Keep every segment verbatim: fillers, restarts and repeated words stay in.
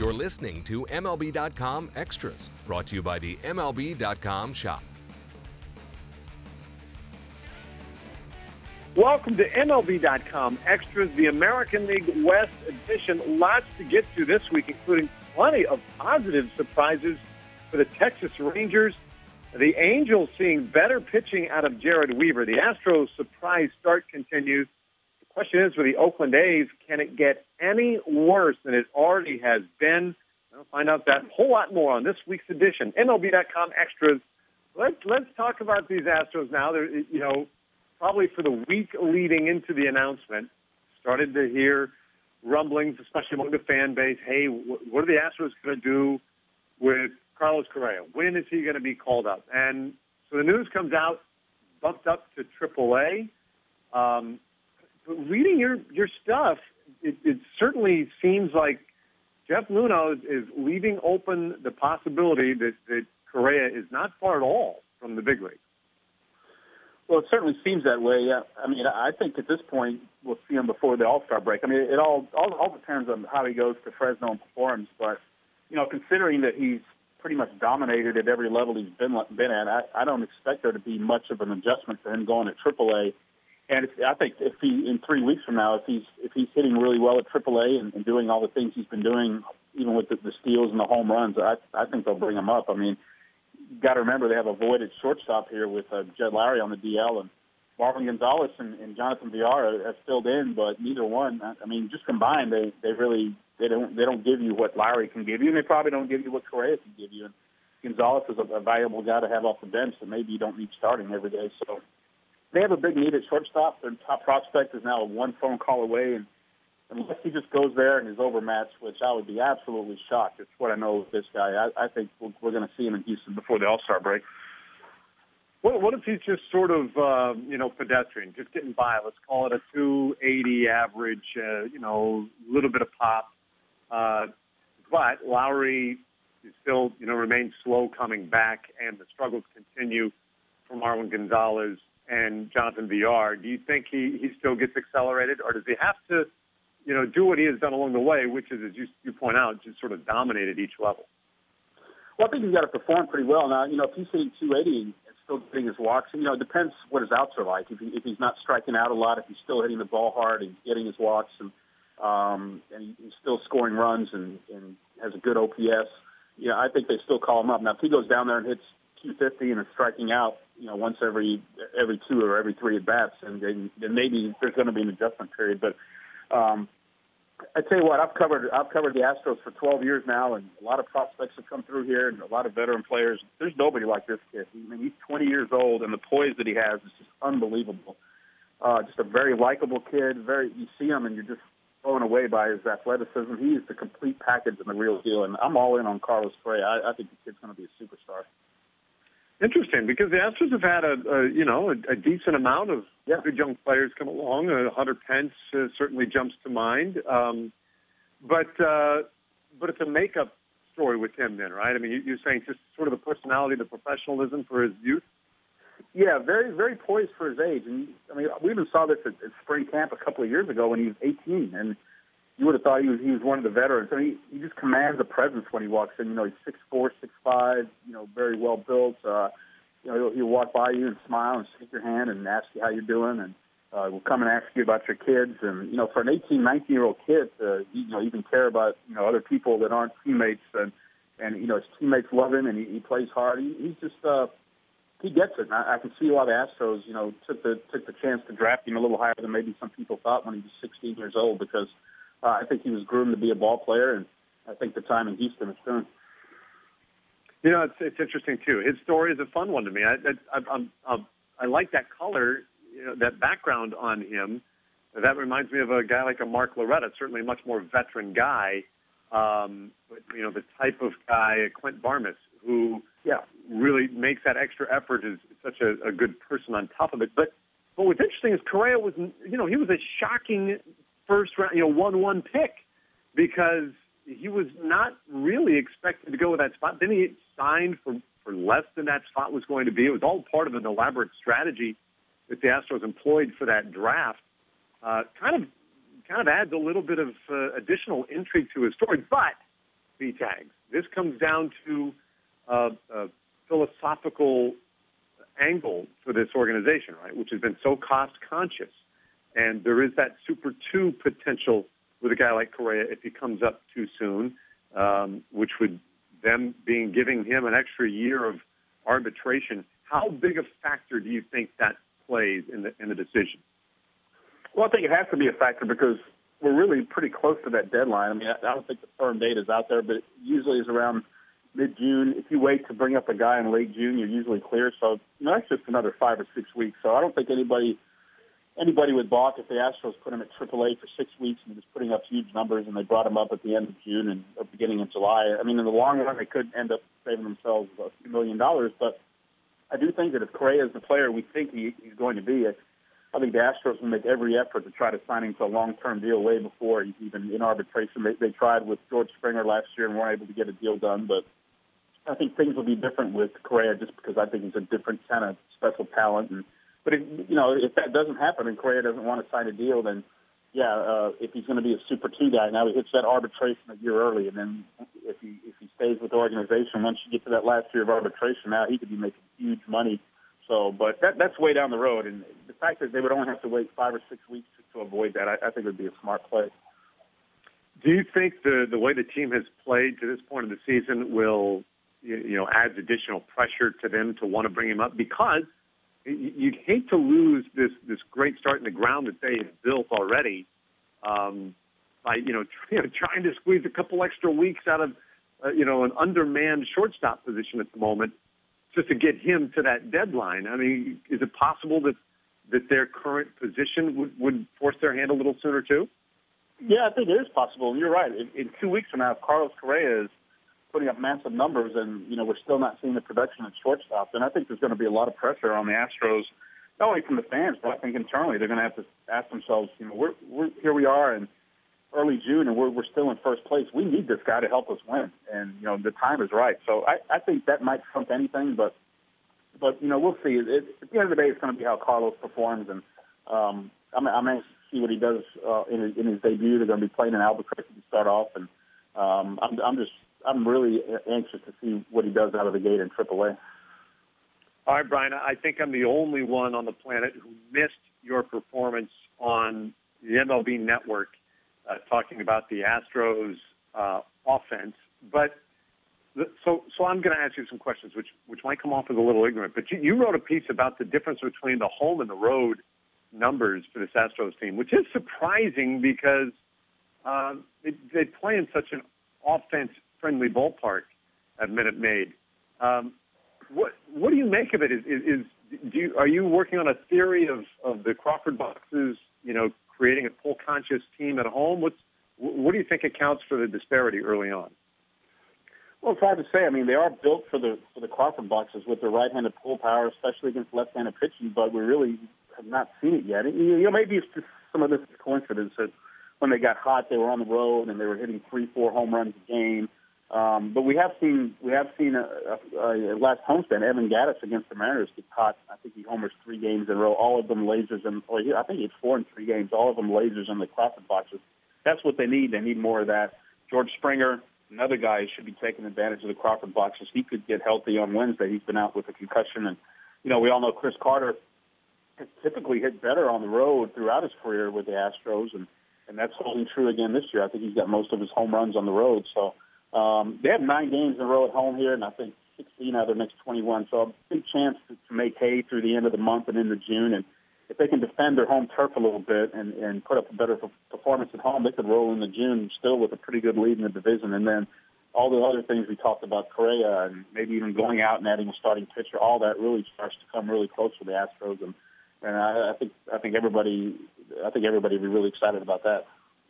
You're listening to M L B dot com Extras, brought to you by the M L B dot com shop. Welcome to M L B dot com Extras, the American League West edition. Lots to get to this week, including plenty of positive surprises for the Texas Rangers. The Angels seeing better pitching out of Jared Weaver. The Astros' surprise start continues. The question is, for the Oakland A's, can it get any worse than it already has been? We'll find out that whole lot more on this week's edition. M L B dot com Extras. Let's let's talk about these Astros now. They're, you know, probably for the week leading into the announcement, started to hear rumblings, especially among the fan base. Hey, what are the Astros going to do with Carlos Correa? When is he going to be called up? And so the news comes out, bumped up to triple A. Um, but reading your, your stuff, it, it certainly seems like Jeff Luhnow is, is leaving open the possibility that, that Correa is not far at all from the big league. Well, it certainly seems that way. Yeah. I mean, I think at this point we'll see him before the All-Star break. I mean, it all, all all depends on how he goes to Fresno and performs. But, you know, considering that he's pretty much dominated at every level he's been been at, I, I don't expect there to be much of an adjustment for him going to triple A. And if, I think if he, in three weeks from now, if he's if he's hitting really well at triple A and, and doing all the things he's been doing, even with the, the steals and the home runs, I, I think they'll bring him up. I mean, you've got to remember they have a voided shortstop here with uh, Jed Lowry on the D L, and Marvin Gonzalez and, and Jonathan Villar have filled in, but neither one. I mean, just combined, they they really they don't they don't give you what Lowry can give you, and they probably don't give you what Correa can give you. And Gonzalez is a, a valuable guy to have off the bench, so maybe you don't need starting every day. So they have a big need at shortstop. Their top prospect is now one phone call away, and unless he just goes there and is overmatched, which I would be absolutely shocked. It's what I know with this guy. I, I think we're, we're going to see him in Houston before the All-Star break. What, what if he's just sort of, uh, you know, pedestrian, just getting by? Let's call it a two eighty average, uh, you know, a little bit of pop. Uh, but Lowry is still, you know, remains slow coming back, and the struggles continue for Marvin Gonzalez and Jonathan Villar. Do you think he, he still gets accelerated, or does he have to, you know, do what he has done along the way, which is, as you, you point out, just sort of dominated each level? Well, I think he's got to perform pretty well. Now, you know, if he's hitting two eighty and still getting his walks, you know, it depends what his outs are like. If, he, if he's not striking out a lot, if he's still hitting the ball hard and getting his walks, and um, and he's still scoring runs and, and has a good O P S, you know, I think they still call him up. Now, if he goes down there and hits two fifty and is striking out, you know, once every every two or every three at bats, and then, then maybe there's going to be an adjustment period. But Um, I tell you what, I've covered I've covered the Astros for twelve years now, and a lot of prospects have come through here, and a lot of veteran players. There's nobody like this kid. I mean, he's twenty years old, and the poise that he has is just unbelievable. Uh, just a very likable kid. Very, you see him, and you're just blown away by his athleticism. He is the complete package and the real deal. And I'm all in on Carlos Correa. I, I think the kid's going to be a superstar. Interesting, because the Astros have had a, a you know a, a decent amount of yeah. good young players come along. Uh, Hunter Pence uh, certainly jumps to mind, um, but uh, but it's a makeup story with him, then, right? I mean, you, you're saying just sort of the personality, the professionalism for his youth. Yeah, very very poised for his age, and I mean, we even saw this at, at spring camp a couple of years ago when he was eighteen, and you would have thought he was he was one of the veterans. I mean, he, he just commands a presence when he walks in. You know, he's six four, six five. You know, very well built. Uh, you know, he'll, he'll walk by you and smile and shake your hand and ask you how you're doing, and uh, will come and ask you about your kids. And you know, for an eighteen, nineteen year old kid, to you know, even care about you know other people that aren't teammates, and and you know his teammates love him, and he, he plays hard. He, he's just uh, he gets it. And I, I can see why the Astros, you know, took the took the chance to draft him a little higher than maybe some people thought when he was sixteen years old, because Uh, I think he was groomed to be a ball player, and I think the time in Houston is soon. You know, it's it's interesting too. His story is a fun one to me. I I, I'm, I'm, I like that color, you know, that background on him. That reminds me of a guy like a Mark Loretta, certainly a much more veteran guy. Um, but you know, the type of guy, Clint Barnes, who yeah. really makes that extra effort, is such a, a good person on top of it. But but what's interesting is Correa was, you know, he was a shocking first round, you know, one one pick, because he was not really expected to go with that spot. Then he signed for, for less than that spot was going to be. It was all part of an elaborate strategy that the Astros employed for that draft. Uh, kind of kind of adds a little bit of uh, additional intrigue to his story. But B-Tags. This comes down to uh, a philosophical angle for this organization, right, which has been so cost-conscious. And there is that Super two potential with a guy like Correa if he comes up too soon, um, which would them being giving him an extra year of arbitration. How big a factor do you think that plays in the in the decision? Well, I think it has to be a factor because we're really pretty close to that deadline. I mean, I, I don't think the firm date is out there, but it usually is around mid-June. If you wait to bring up a guy in late June, you're usually clear. So you know, that's just another five or six weeks. So I don't think anybody anybody would balk if the Astros put him at triple A for six weeks and he was putting up huge numbers and they brought him up at the end of June and or beginning of July. I mean, in the long run, they could end up saving themselves a few million dollars. But I do think that if Correa is the player we think he, he's going to be, I think the Astros will make every effort to try to sign him to a long-term deal way before he's even in arbitration. They, they tried with George Springer last year and weren't able to get a deal done. But I think things will be different with Correa just because I think he's a different kind of special talent. And But, if, you know, if that doesn't happen and Correa doesn't want to sign a deal, then, yeah, uh, if he's going to be a Super two guy, now he hits that arbitration a year early. And then if he if he stays with the organization, once you get to that last year of arbitration, now he could be making huge money. So, but that that's way down the road. And the fact that they would only have to wait five or six weeks to, to avoid that, I, I think would be a smart play. Do you think the, the way the team has played to this point of the season will, you, you know, adds additional pressure to them to want to bring him up? Because you'd hate to lose this, this great start in the ground that they have built already um, by, you know, trying to squeeze a couple extra weeks out of, uh, you know, an undermanned shortstop position at the moment just to get him to that deadline. I mean, is it possible that, that their current position would, would force their hand a little sooner too? Yeah, I think it is possible. And you're right. In, in two weeks from now, if Carlos Correa is putting up massive numbers, and you know we're still not seeing the production at shortstop, then I think there's going to be a lot of pressure on the Astros, not only from the fans, but I think internally they're going to have to ask themselves, you know, we're, we're here we are in early June, and we're we're still in first place. We need this guy to help us win, and you know the time is right. So I, I think that might trump anything, but but you know we'll see. It, it, at the end of the day, it's going to be how Carlos performs, and um, I'm I'm anxious to see what he does uh, in his, in his debut. They're going to be playing in Albuquerque to start off, and um, I'm I'm just I'm really anxious to see what he does out of the gate in triple A. All right, Brian, I think I'm the only one on the planet who missed your performance on the M L B Network uh, talking about the Astros uh, offense. But the, so so I'm going to ask you some questions, which, which might come off as a little ignorant. But you, you wrote a piece about the difference between the home and the road numbers for this Astros team, which is surprising because uh, they, they play in such an offense-friendly ballpark at Minute Maid. Um, what what do you make of it? Is, is, is do you, are you working on a theory of, of the Crawford boxes, you know, creating a pull-conscious team at home? What's what do you think accounts for the disparity early on? Well, it's hard to say. I mean, they are built for the for the Crawford boxes with their right-handed pull power, especially against left-handed pitching. But we really have not seen it yet. You know, maybe it's just some of this is coincidence that when they got hot, they were on the road and they were hitting three, four home runs a game. Um, but we have seen we have seen a, a, a last homestand, Evan Gattis against the Mariners get hot. I think he homers three games in a row, all of them lasers, and or he, I think he had four in three games, all of them lasers in the Crawford boxes. That's what they need. They need more of that. George Springer, another guy, should be taking advantage of the Crawford boxes. He could get healthy on Wednesday. He's been out with a concussion, and you know we all know Chris Carter has typically hit better on the road throughout his career with the Astros, and and that's holding true again this year. I think he's got most of his home runs on the road. So um, they have nine games in a row at home here, and I think sixteen out of their next twenty-one. So a big chance to, to make hay through the end of the month and into June. And if they can defend their home turf a little bit and, and put up a better performance at home, they could roll into June still with a pretty good lead in the division. And then all the other things we talked about, Correa, and maybe even going out and adding a starting pitcher, all that really starts to come really close for the Astros. And And I, I think I think everybody I think everybody would be really excited about that.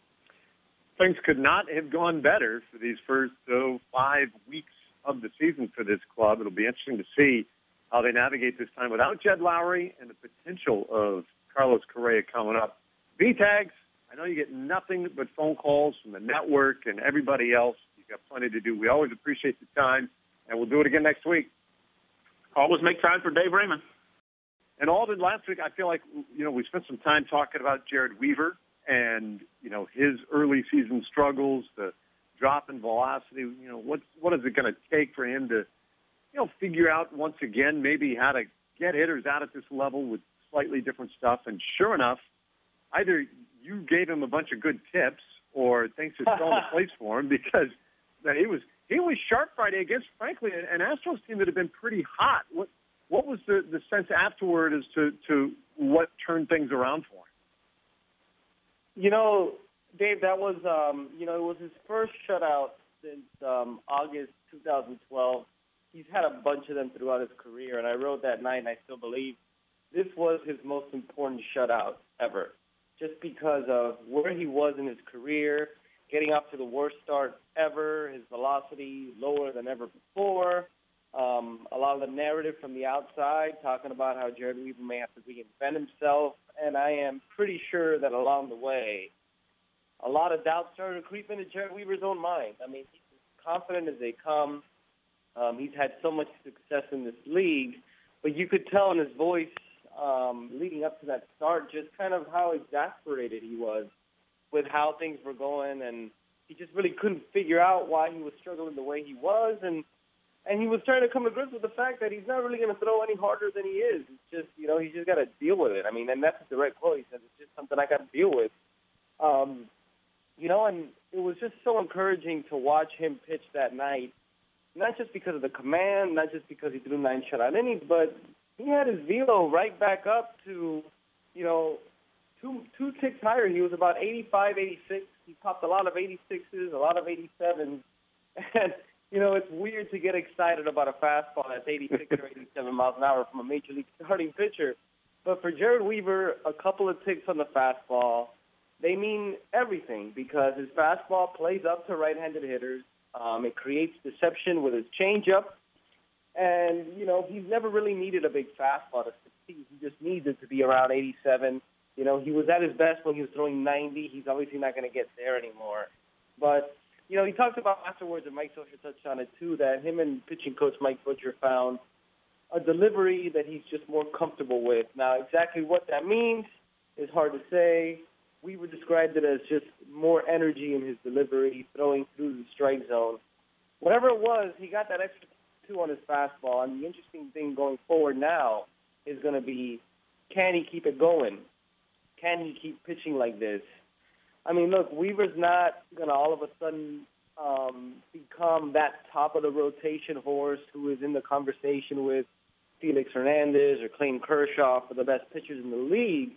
Things could not have gone better for these first oh, five weeks of the season for this club. It'll be interesting to see how they navigate this time without Jed Lowry and the potential of Carlos Correa coming up. B-Tags, I know you get nothing but phone calls from the network and everybody else. You've got plenty to do. We always appreciate the time, and we'll do it again next week. Always make time for Dave Raymond. And Alden, last week, I feel like, you know, we spent some time talking about Jared Weaver and, you know, his early season struggles, the drop in velocity? You know, what what is it going to take for him to, you know, figure out once again maybe how to get hitters out at this level with slightly different stuff? And sure enough, either you gave him a bunch of good tips or things have fallen into place for him, because he was he was sharp Friday against, frankly, an Astros team that had been pretty hot. What what was the, the sense afterward as to, to what turned things around for him? You know, Dave, that was, um, you know, it was his first shutout since um, August two thousand twelve. He's had a bunch of them throughout his career, and I wrote that night, and I still believe this was his most important shutout ever, just because of where he was in his career, getting off to the worst start ever, his velocity lower than ever before, um, a lot of the narrative from the outside talking about how Jered Weaver may have to reinvent himself, and I am pretty sure that along the way, a lot of doubt started to creep into Jered Weaver's own mind. I mean, he's as confident as they come. Um, he's had so much success in this league, but you could tell in his voice um, leading up to that start just kind of how exasperated he was with how things were going, and he just really couldn't figure out why he was struggling the way he was, and and he was trying to come to grips with the fact that he's not really going to throw any harder than he is. It's just, you know, he's just got to deal with it. I mean, and that's a direct quote. He says, it's just something I got to deal with. Um, you know, and it was just so encouraging to watch him pitch that night, not just because of the command, not just because he threw nine shutout innings, but he had his velo right back up to, you know, two two ticks higher. He was about eighty-five, eighty-six. He popped a lot of eighty-sixes, a lot of eighty-sevens. And, you know, it's weird to get excited about a fastball that's eighty-six or eighty-seven miles an hour from a major league starting pitcher. But for Jered Weaver, a couple of ticks on the fastball, they mean everything, because his fastball plays up to right-handed hitters. Um, it creates deception with his changeup. And, you know, he's never really needed a big fastball to succeed. He just needs it to be around eighty-seven. You know, he was at his best when he was throwing ninety. He's obviously not going to get there anymore. But, you know, he talked about afterwards, and Mike Scioscia touched on it too, that him and pitching coach Mike Butcher found a delivery that he's just more comfortable with. Now, exactly what that means is hard to say. Weaver described it as just more energy in his delivery, throwing through the strike zone. Whatever it was, he got that extra two on his fastball. And the interesting thing going forward now is going to be, can he keep it going? Can he keep pitching like this? I mean, look, Weaver's not going to all of a sudden um, become that top-of-the-rotation horse who is in the conversation with Felix Hernandez or Clayton Kershaw for the best pitchers in the league.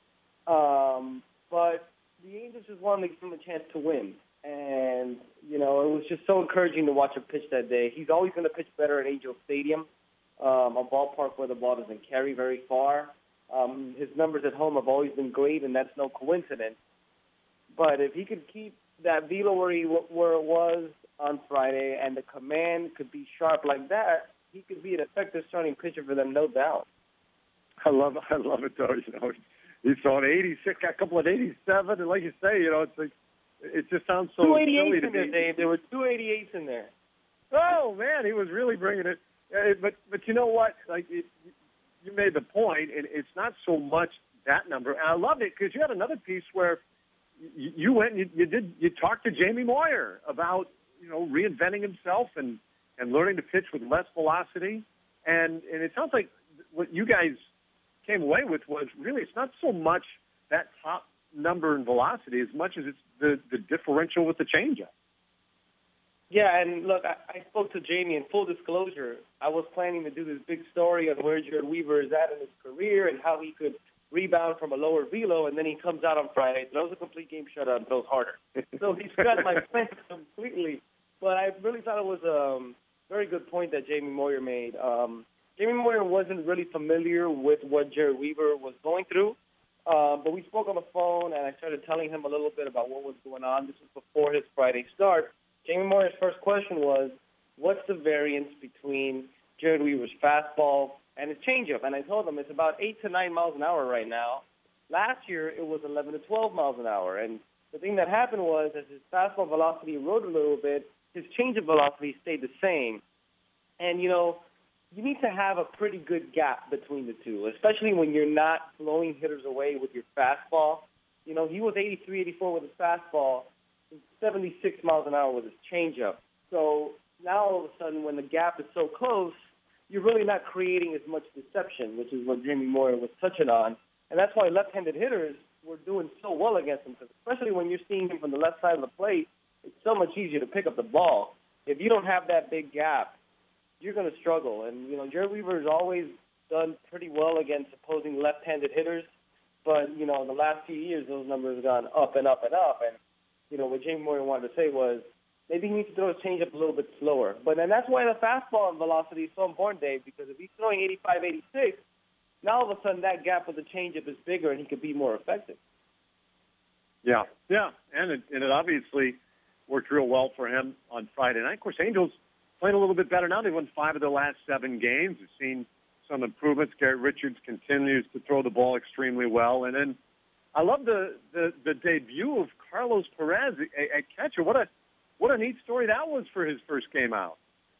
Um, but the Angels just wanted to give him a chance to win. And, you know, it was just so encouraging to watch him pitch that day. He's always going to pitch better at Angel Stadium, um, a ballpark where the ball doesn't carry very far. Um, his numbers at home have always been great, and that's no coincidence. But if he could keep that velo where, he, where it was on Friday, and the command could be sharp like that, he could be an effective starting pitcher for them, no doubt. I love I love it, though. You know, he's throwing eighty-six, got a couple of eighty-seven, and like you say, you know, it's like, it just sounds so silly to two eighty-eights in be. there, Dave. There were two eighty-eights in there. Oh man, he was really bringing it. Uh, But but you know what? Like it, you made the point, and it's not so much that number. And I love it because you had another piece where you, you went and you, you did you talked to Jamie Moyer about, you know, reinventing himself and, and learning to pitch with less velocity. And and it sounds like what you guys came away with was really it's not so much that top number in velocity as much as it's the, the differential with the changeup. Yeah, and look, I, I spoke to Jamie, in full disclosure, I was planning to do this big story on where Jered Weaver is at in his career and how he could rebound from a lower velo, and then he comes out on Friday, throws a complete game shutout, and throws harder. So he's got my plan completely. But I really thought it was a um, very good point that Jamie Moyer made. Um, Jamie Moyer wasn't really familiar with what Jered Weaver was going through, uh, but we spoke on the phone, and I started telling him a little bit about what was going on. This was before his Friday start. Jamie Moyer's first question was, what's the variance between Jered Weaver's fastball and his changeup? And I told him it's about eight to nine miles an hour right now. Last year, it was eleven to twelve miles an hour. And the thing that happened was, as his fastball velocity eroded a little bit, his changeup velocity stayed the same. And, you know, you need to have a pretty good gap between the two, especially when you're not blowing hitters away with your fastball. You know, he was eighty-three, eighty-four with his fastball. seventy-six miles an hour with his changeup. So now all of a sudden, when the gap is so close, you're really not creating as much deception, which is what Jamie Moyer was touching on. And that's why left-handed hitters were doing so well against him, because especially when you're seeing him from the left side of the plate, it's so much easier to pick up the ball. If you don't have that big gap, you're going to struggle. And, you know, Jerry Weaver has always done pretty well against opposing left-handed hitters. But, you know, in the last few years, those numbers have gone up and up and up. And, you know, what Jamie Moyer wanted to say was maybe he needs to throw his changeup a little bit slower. But and that's why the fastball velocity is so important, Dave, because if he's throwing eighty-five, eighty-six, now all of a sudden that gap with the changeup is bigger and he could be more effective. Yeah, yeah, and it, and it obviously worked real well for him on Friday night. Of course, Angels playing a little bit better now. They've won five of their last seven games. We've seen some improvements. Garrett Richards continues to throw the ball extremely well. And then I love the, the, the debut of Carlos Perez at catcher. What a what a neat story that was for his first game out.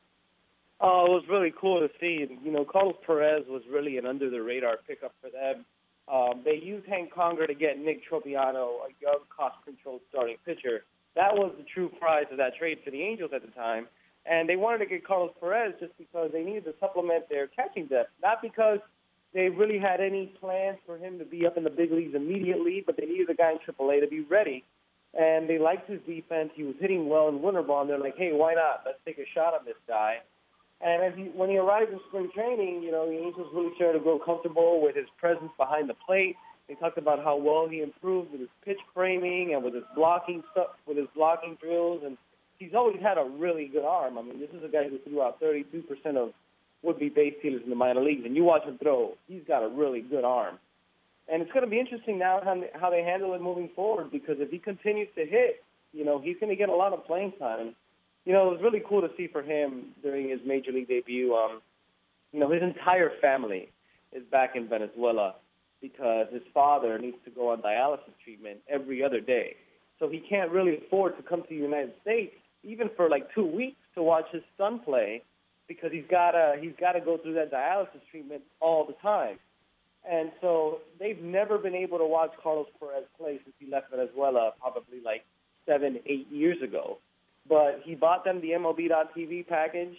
Oh, it was really cool to see. You know, Carlos Perez was really an under-the-radar pickup for them. Um, they used Hank Conger to get Nick Tropiano, a young, cost-controlled starting pitcher. That was the true prize of that trade for the Angels at the time. And they wanted to get Carlos Perez just because they needed to supplement their catching depth, not because they really had any plans for him to be up in the big leagues immediately, but they needed a guy in triple A to be ready. And they liked his defense. He was hitting well in winter ball, and they're like, hey, why not? Let's take a shot on this guy. And as he, when he arrived in spring training, you know, the Angels really started to grow comfortable with his presence behind the plate. They talked about how well he improved with his pitch framing and with his blocking stuff, with his blocking drills, and he's always had a really good arm. I mean, this is a guy who threw out thirty-two percent of would-be base stealers in the minor leagues, and you watch him throw, he's got a really good arm. And it's going to be interesting now how they, how they handle it moving forward, because if he continues to hit, you know, he's going to get a lot of playing time. And, you know, it was really cool to see for him during his major league debut. Um, you know, his entire family is back in Venezuela because his father needs to go on dialysis treatment every other day. So he can't really afford to come to the United States, even for like two weeks, to watch his son play, because he's gotta he's gotta go through that dialysis treatment all the time. And so they've never been able to watch Carlos Perez play since he left Venezuela, probably like seven, eight years ago. But he bought them the M L B dot T V package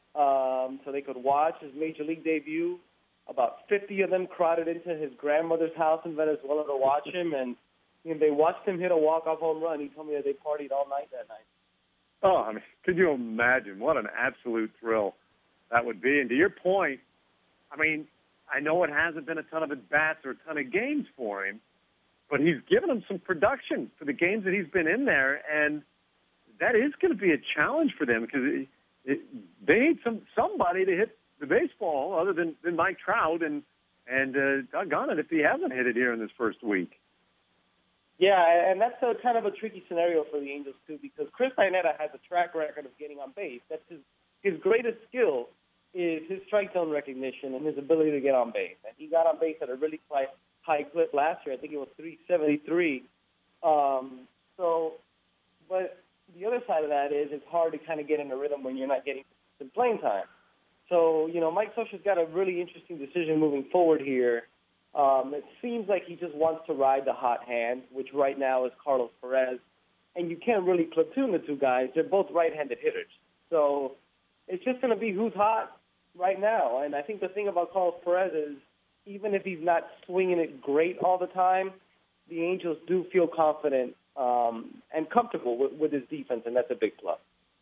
um, so they could watch his major league debut. About fifty of them crowded into his grandmother's house in Venezuela to watch him, and you know, they watched him hit a walk-off home run. He told me that they partied all night that night. Oh, I mean, could you imagine what an absolute thrill that would be? And to your point, I mean, I know it hasn't been a ton of at-bats or a ton of games for him, but he's given them some production for the games that he's been in there, and that is going to be a challenge for them because it, it, they need some somebody to hit the baseball other than, than Mike Trout, and, and uh, doggone it if he hasn't hit it here in this first week. Yeah, and that's a kind of a tricky scenario for the Angels, too, because Chris Iannetta has a track record of getting on base. That's his, his greatest skill is his strike zone recognition and his ability to get on base. And he got on base at a really high, high clip last year. I think it was three seventy-three. Um, so, but the other side of that is it's hard to kind of get in a rhythm when you're not getting some playing time. So, you know, Mike Scioscia's got a really interesting decision moving forward here. Um, it seems like he just wants to ride the hot hand, which right now is Carlos Perez. And you can't really platoon the two guys. They're both right-handed hitters. So it's just going to be who's hot right now. And I think the thing about Carlos Perez is even if he's not swinging it great all the time, the Angels do feel confident um, and comfortable with, with his defense, and that's a big plus.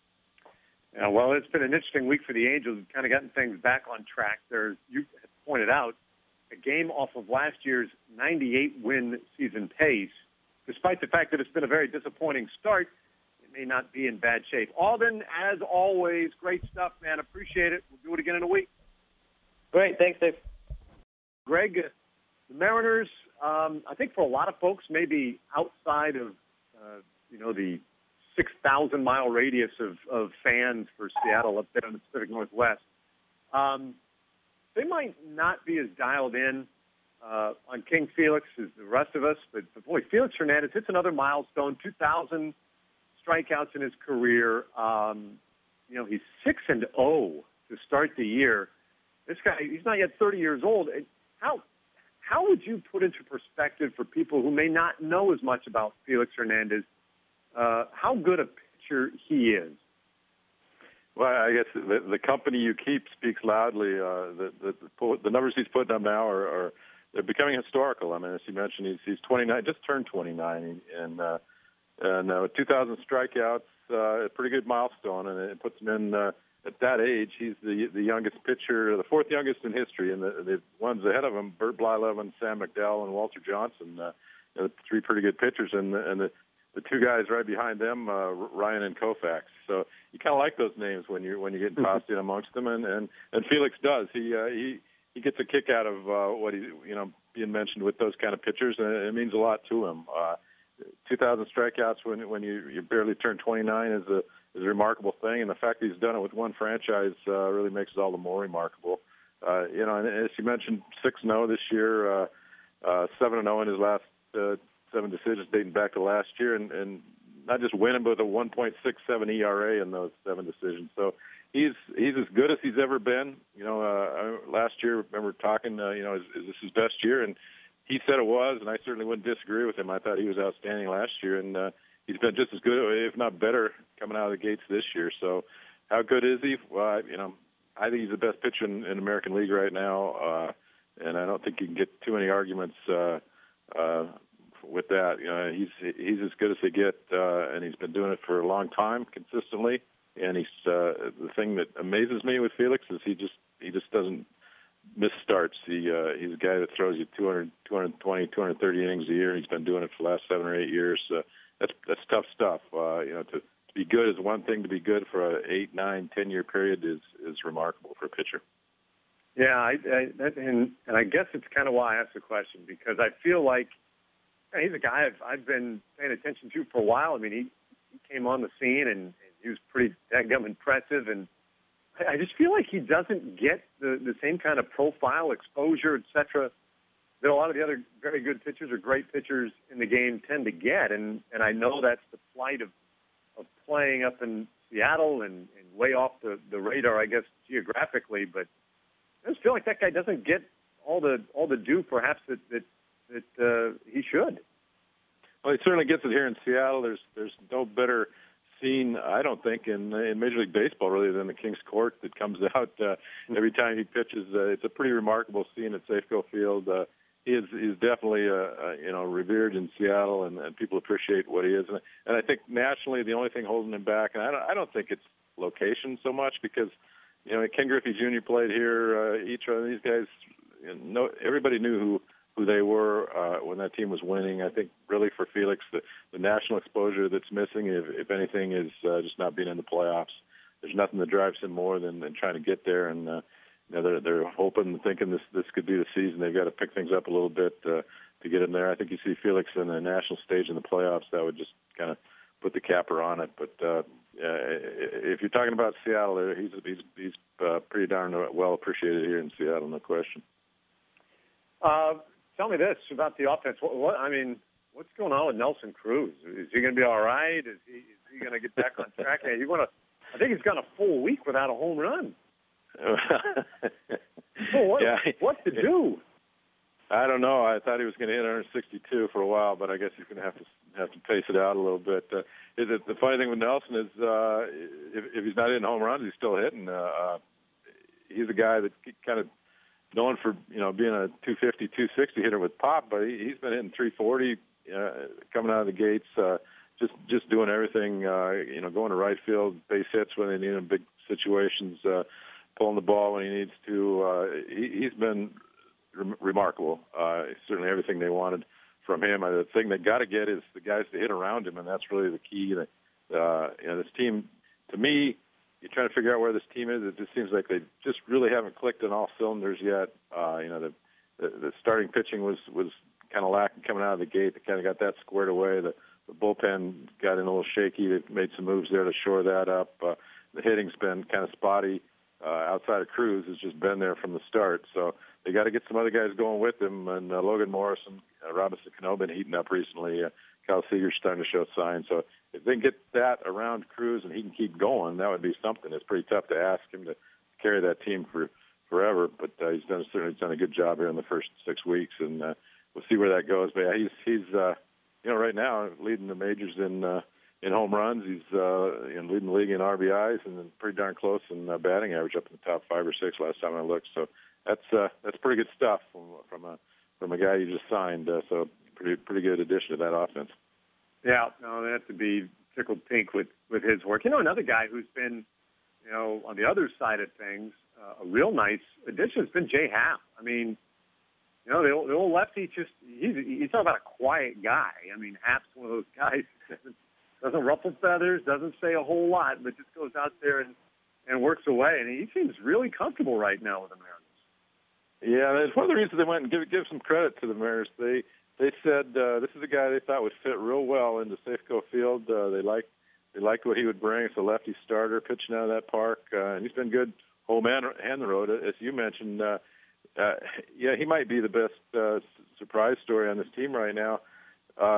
Yeah, well, it's been an interesting week for the Angels. We've kind of gotten things back on track. There's, you pointed out, a game off of last year's ninety-eight win season pace. Despite the fact that it's been a very disappointing start, it may not be in bad shape. Alden, as always, great stuff, man. Appreciate it. We'll do it again in a week. Great. Thanks, Dave. Greg, the Mariners, um, I think for a lot of folks, maybe outside of, uh, you know, the six thousand mile radius of, of fans for Seattle up there in the Pacific Northwest, um, they might not be as dialed in uh, on King Felix as the rest of us. But, but, boy, Felix Hernandez hits another milestone, two thousand strikeouts in his career. Um, you know, he's six and oh to start the year. This guy, he's not yet thirty years old. How how would you put into perspective for people who may not know as much about Felix Hernandez uh, how good a pitcher he is. Well, I guess the, the company you keep speaks loudly. Uh, the, the the numbers he's putting up now are, are they're becoming historical. I mean, as you mentioned, he's he's twenty-nine, just turned twenty-nine, and uh, and uh, two thousand strikeouts, uh, a pretty good milestone, and it puts him in uh, at that age. He's the the youngest pitcher, the fourth youngest in history, and the, the ones ahead of him, Bert Blyleven, Sam McDowell, and Walter Johnson, uh, you know, three pretty good pitchers, and the, and the the two guys right behind them, uh, Ryan and Koufax. So you kind of like those names when you when you get tossed in amongst them, and and, and Felix does. He uh, he he gets a kick out of uh, what he you know being mentioned with those kind of pitchers, and it means a lot to him. Uh, two thousand strikeouts when when you you barely turn twenty-nine is a is a remarkable thing, and the fact that he's done it with one franchise uh, really makes it all the more remarkable. Uh, you know, and as you mentioned, six and oh this year, uh, uh, seven and oh in his last uh, seven decisions dating back to last year, and, and not just winning, but with a one point six seven E R A in those seven decisions. So he's he's as good as he's ever been. You know, uh, last year, I remember talking, uh, you know, is, is this his best year? And he said it was, and I certainly wouldn't disagree with him. I thought he was outstanding last year, and uh, he's been just as good, if not better, coming out of the gates this year. So how good is he? Well, I, you know, I think he's the best pitcher in, in the American League right now, uh, and I don't think you can get too many arguments uh, uh, with that. You know, he's he's as good as they get, uh, and he's been doing it for a long time, consistently. And he's uh, the thing that amazes me with Felix is he just he just doesn't miss starts. He uh, he's a guy that throws you two hundred, two twenty, two thirty innings a year, and he's been doing it for the last seven or eight years. Uh, that's that's tough stuff. Uh, you know, to, to be good is one thing. To be good for an eight, nine, ten year period is is remarkable for a pitcher. Yeah, I, I that, and and I guess it's kind of why I asked the question, because I feel like he's a guy I've, I've been paying attention to for a while. I mean, he, he came on the scene, and, and he was pretty dadgum impressive. And I, I just feel like he doesn't get the, the same kind of profile, exposure, et cetera, that a lot of the other very good pitchers or great pitchers in the game tend to get. And, and I know that's the plight of, of playing up in Seattle and, and way off the, the radar, I guess, geographically. But I just feel like that guy doesn't get all the all the due, perhaps, that, that that uh, he should. Well, he certainly gets it here in Seattle. There's there's no better scene, I don't think, in in Major League Baseball really than the King's Court that comes out uh, every time he pitches. Uh, it's a pretty remarkable scene at Safeco Field. Uh, he is he's definitely uh, uh, you know revered in Seattle, and, and people appreciate what he is. And, and I think nationally, the only thing holding him back, and I don't I don't think it's location so much, because you know Ken Griffey Junior played here. Uh, each one of these guys, you know, everybody knew who. who they were uh, when that team was winning. I think really for Felix, the, the national exposure that's missing, if, if anything, is uh, just not being in the playoffs. There's nothing that drives him more than, than trying to get there, and uh, you know, they're, they're hoping and thinking this this could be the season. They've got to pick things up a little bit uh, to get in there. I think you see Felix in the national stage in the playoffs, that would just kind of put the capper on it. But uh, if you're talking about Seattle, he's he's he's uh, pretty darn well appreciated here in Seattle, no question. Uh, Tell me this about the offense. What, what I mean, what's going on with Nelson Cruz? Is he going to be all right? Is he is he going to get back on track? Hey, you want to? I think he's gone a full week without a home run. well, what, yeah. what to do? I don't know. I thought he was going to hit one sixty-two for a while, but I guess he's going to have to have to pace it out a little bit. Uh, is it, the funny thing with Nelson is uh, if, if he's not hitting home runs, he's still hitting. Uh, uh, he's a guy that kind of known for, you know, being a two fifty, two sixty hitter with pop, but he, he's been hitting three forty uh, coming out of the gates, uh, just just doing everything, uh, you know, going to right field, base hits when they need him, big situations, uh, pulling the ball when he needs to. Uh, he, he's been re- remarkable. Uh, certainly everything they wanted from him. Uh, the thing they got to get is the guys to hit around him, and that's really the key. That, uh, you know, this team, to me, you're trying to figure out where this team is. It just seems like they just really haven't clicked on all cylinders yet. Uh, you know, the, the the starting pitching was was kind of lacking coming out of the gate. They kind of got that squared away. The, the bullpen got in a little shaky. They made some moves there to shore that up. Uh, the hitting's been kind of spotty. Uh, outside of Cruz, has just been there from the start. So they got to get some other guys going with him. And uh, Logan Morrison, uh, Robinson Cano been heating up recently. Uh, Kyle Seager's starting to show signs. So if they can get that around Cruz and he can keep going, that would be something. It's pretty tough to ask him to carry that team for forever, but uh, he's done certainly done a good job here in the first six weeks, and uh, we'll see where that goes. But yeah, he's he's uh, you know right now leading the majors in uh, in home runs. He's uh, you know, leading the league in R B Is and then pretty darn close in uh, batting average, up in the top five or six last time I looked. So that's uh, that's pretty good stuff from from a from a guy you just signed. Uh, so pretty pretty good addition to that offense. Yeah, no, they have to be tickled pink with with his work. You know, another guy who's been, you know, on the other side of things, uh, a real nice addition has been Jay Happ. I mean, you know, the old, the old lefty just, he's, he's talking about a quiet guy. I mean, Happ's one of those guys that doesn't ruffle feathers, doesn't say a whole lot, but just goes out there and, and works away. And he seems really comfortable right now with the Mariners. Yeah, it's one of the reasons they went and give, give some credit to the Mariners. They they said uh, this is a guy they thought would fit real well into Safeco Field. Uh, they liked they liked what he would bring. It's a lefty starter pitching out of that park, uh, and he's been good home and, and the road, as you mentioned. Uh, Uh, yeah, he might be the best uh, surprise story on this team right now. Uh,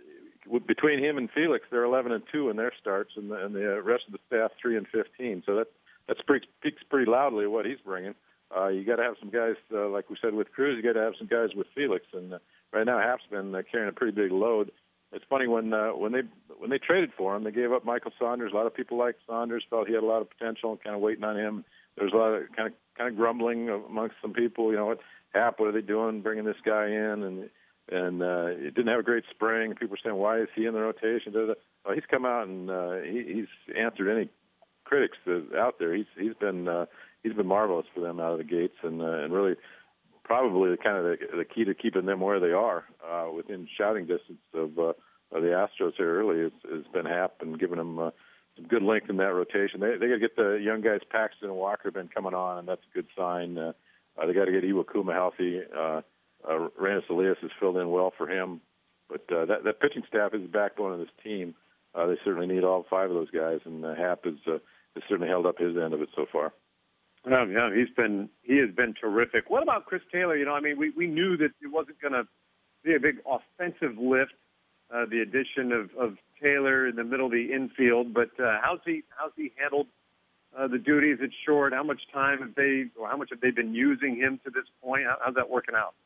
between him and Felix, they're eleven and two in their starts, and the, and the rest of the staff three and fifteen. So that that speaks, speaks pretty loudly what he's bringing. Uh, you got to have some guys, uh, like we said with Cruz. You got to have some guys with Felix, and uh, right now Happ's been uh, carrying a pretty big load. It's funny when uh, when they when they traded for him, they gave up Michael Saunders. A lot of people liked Saunders, felt he had a lot of potential, and kind of waiting on him. There's a lot of kind of kind of grumbling amongst some people. You know, what Happ? What are they doing, bringing this guy in? And and uh, it didn't have a great spring. People were saying, why is he in the rotation? Well, he's come out and uh, he, he's answered any critics that out there. He's he's been uh, he's been marvelous for them out of the gates, and uh, and really probably the kind of the, the key to keeping them where they are uh, within shouting distance of, uh, of the Astros here early has, has been Happ and giving them. Uh, Some good length in that rotation. They they got to get the young guys. Paxton and Walker have been coming on, and that's a good sign. Uh, uh, they got to get Iwakuma healthy. Uh, uh, Reyes Elias has filled in well for him, but uh, that that pitching staff is the backbone of this team. Uh, they certainly need all five of those guys, and uh, Happ has uh, has certainly held up his end of it so far. Oh, yeah, he's been he has been terrific. What about Chris Taylor? You know, I mean, we we knew that it wasn't going to be a big offensive lift. Uh, the addition of, of Taylor in the middle of the infield, but uh, how's he how's he handled uh, the duties at short? How much time have they, or how much have they been using him to this point? How, how's that working out?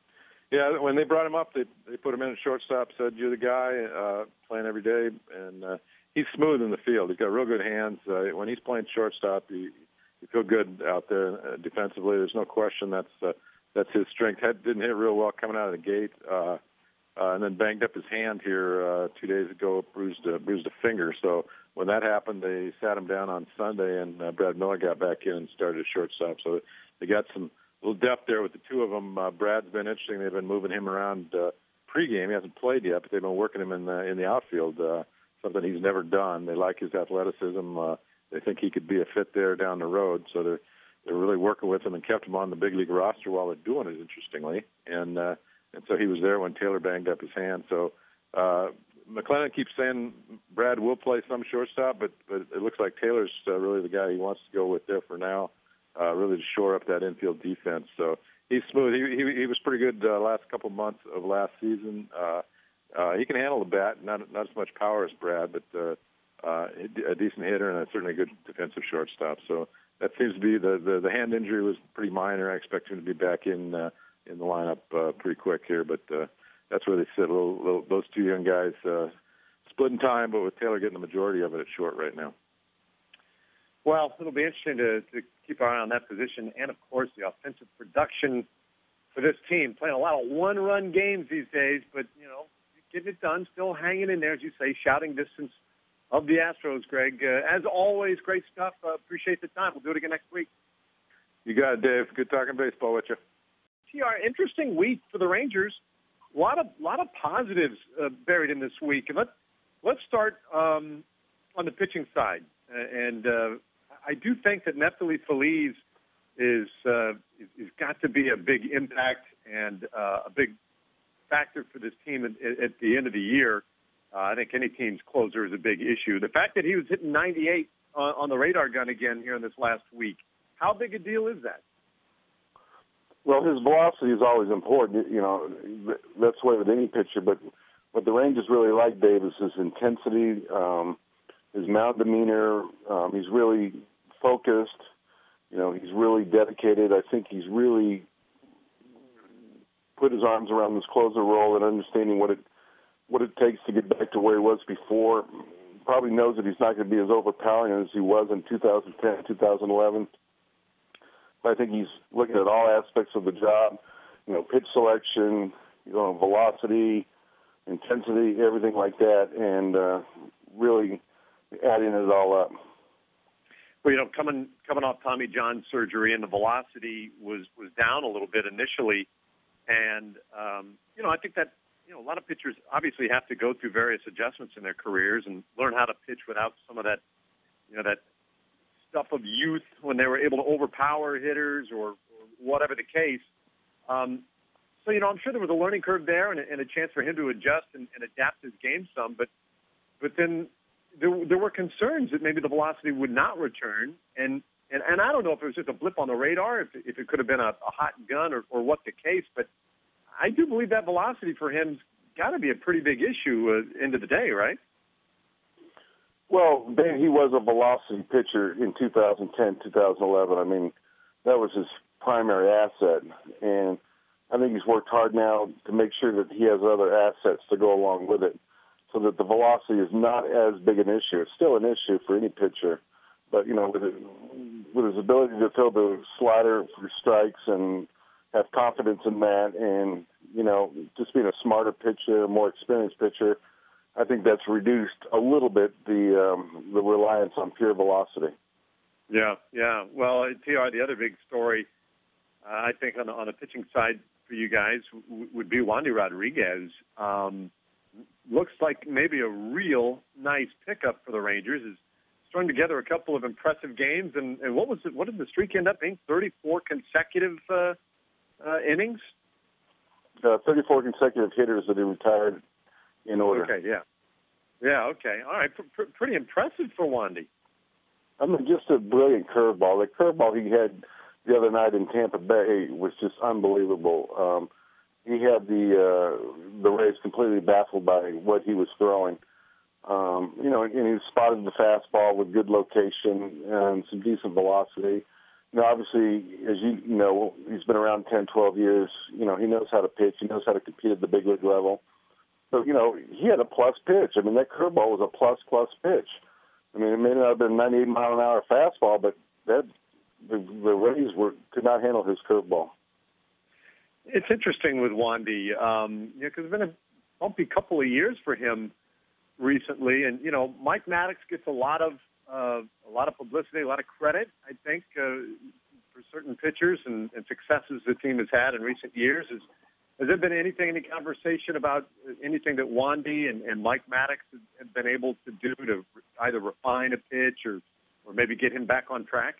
Yeah, when they brought him up, they they put him in at shortstop. Said you're the guy uh, playing every day, and uh, he's smooth in the field. He's got real good hands. Uh, when he's playing shortstop, you you feel good out there uh, defensively. There's no question that's uh, that's his strength. Head didn't hit real well coming out of the gate. Uh, Uh, and then banged up his hand here uh, two days ago, bruised uh, bruised a finger. So when that happened, they sat him down on Sunday, and uh, Brad Miller got back in and started at shortstop. So they got some little depth there with the two of them. Uh, Brad's been interesting. They've been moving him around uh, pregame. He hasn't played yet, but they've been working him in the in the outfield, uh, something he's never done. They like his athleticism. Uh, they think he could be a fit there down the road. So they're they're really working with him and kept him on the big league roster while they're doing it, interestingly. And uh, And so he was there when Taylor banged up his hand. So uh, McLennan keeps saying Brad will play some shortstop, but, but it looks like Taylor's uh, really the guy he wants to go with there for now, uh, really to shore up that infield defense. So he's smooth. He he, he was pretty good uh, last couple months of last season. Uh, uh, he can handle the bat, not not as much power as Brad, but uh, uh, a decent hitter and a certainly a good defensive shortstop. So that seems to be the, the, the hand injury was pretty minor. I expect him to be back in uh, in the lineup uh, pretty quick here, but uh, that's where they sit. A little, little, those two young guys uh, splitting time, but with Taylor getting the majority of it at short right now. Well, it'll be interesting to, to keep our eye on that position, and of course the offensive production for this team. Playing a lot of one-run games these days, but you know, getting it done, still hanging in there, as you say, shouting distance of the Astros. Greg, uh, as always, great stuff. Uh, appreciate the time. We'll do it again next week. You got it, Dave. Good talking baseball with you. Our interesting week for the Rangers. A lot of lot of positives uh, buried in this week. And let's let's start um, on the pitching side. Uh, and uh, I do think that Neftali Feliz is uh, is got to be a big impact and uh, a big factor for this team at, at the end of the year. Uh, I think any team's closer is a big issue. The fact that he was hitting ninety-eight on, on the radar gun again here in this last week, how big a deal is that? Well, his velocity is always important. You know, that's the way with any pitcher. But what the Rangers really like, Dave, is his intensity, um, his mound demeanor. Um, he's really focused. You know, he's really dedicated. I think he's really put his arms around this closer role and understanding what it what it takes to get back to where he was before. Probably knows that he's not going to be as overpowering as he was in two thousand ten, two thousand eleven. But I think he's looking at all aspects of the job, you know, pitch selection, you know, velocity, intensity, everything like that, and uh, really adding it all up. Well, you know, coming coming off Tommy John surgery, and the velocity was was down a little bit initially, and um, you know, I think that you know a lot of pitchers obviously have to go through various adjustments in their careers and learn how to pitch without some of that, you know, that stuff of youth when they were able to overpower hitters or, or whatever the case. Um, so, you know, I'm sure there was a learning curve there and a, and a chance for him to adjust and, and adapt his game some, but but then. There, there were concerns that maybe the velocity would not return, and, and, and I don't know if it was just a blip on the radar, if, if it could have been a, a hot gun or, or what the case, but I do believe that velocity for him's got to be a pretty big issue uh, end of the day, right? Well, Ben, he was a velocity pitcher in two thousand ten, two thousand eleven. I mean, that was his primary asset, and I think he's worked hard now to make sure that he has other assets to go along with it, so that the velocity is not as big an issue. It's still an issue for any pitcher, but, you know, with, it, with his ability to throw the slider for strikes and have confidence in that and, you know, just being a smarter pitcher, a more experienced pitcher, I think that's reduced a little bit the um, the reliance on pure velocity. Yeah, yeah. Well, T R, the other big story, uh, I think, on the, on the pitching side for you guys w- would be Wandy Rodriguez. Um Looks like maybe a real nice pickup for the Rangers. Is strung together a couple of impressive games, and, and what was it? What did the streak end up being? thirty-four consecutive uh, uh, innings. Uh, thirty-four consecutive hitters that he retired in order. Okay, yeah, yeah, okay, all right, P- pr- pretty impressive for Wandy. I mean, just a brilliant curveball. The curveball he had the other night in Tampa Bay was just unbelievable. Um, He had the uh, the Rays completely baffled by what he was throwing. Um, you know, and he spotted the fastball with good location and some decent velocity. You know, obviously, as you know, he's been around ten, twelve years. You know, he knows how to pitch. He knows how to compete at the big league level. So, you know, he had a plus pitch. I mean, that curveball was a plus, plus pitch. I mean, it may not have been a ninety-eight mile an hour fastball, but that the, the Rays were could not handle his curveball. It's interesting with Wandy, um, you know, because it's been a bumpy couple of years for him recently, and you know, Mike Maddox gets a lot of uh, a lot of publicity, a lot of credit, I think, uh, for certain pitchers and, and successes the team has had in recent years. Is, has there been anything, any conversation about anything that Wandy and, and Mike Maddox have been able to do to either refine a pitch or, or maybe get him back on track?